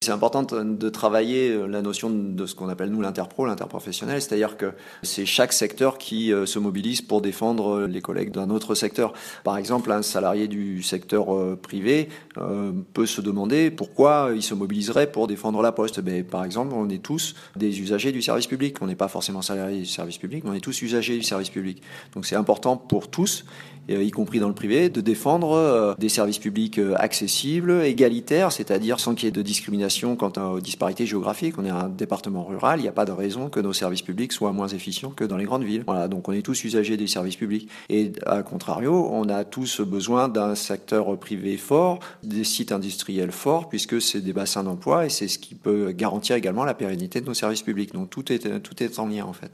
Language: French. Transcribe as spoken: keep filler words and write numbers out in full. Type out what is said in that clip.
C'est important de travailler la notion de ce qu'on appelle nous l'interpro, l'interprofessionnel, c'est-à-dire que c'est chaque secteur qui se mobilise pour défendre les collègues d'un autre secteur. Par exemple, un salarié du secteur privé peut se demander pourquoi il se mobiliserait pour défendre la Poste. Mais par exemple, on est tous des usagers du service public. On n'est pas forcément salariés du service public, mais on est tous usagers du service public. Donc c'est important pour tous, y compris dans le privé, de défendre des services publics accessibles, égalitaires, c'est-à-dire sans qu'il y ait de discrimination quant aux disparités géographiques. On est un département rural, il n'y a pas de raison que nos services publics soient moins efficients que dans les grandes villes. Voilà, donc on est tous usagers des services publics. Et à contrario, on a tous besoin d'un secteur privé fort, des sites industriels forts, puisque c'est des bassins d'emploi et c'est ce qui peut garantir également la pérennité de nos services publics. Donc tout est, tout est en lien en fait.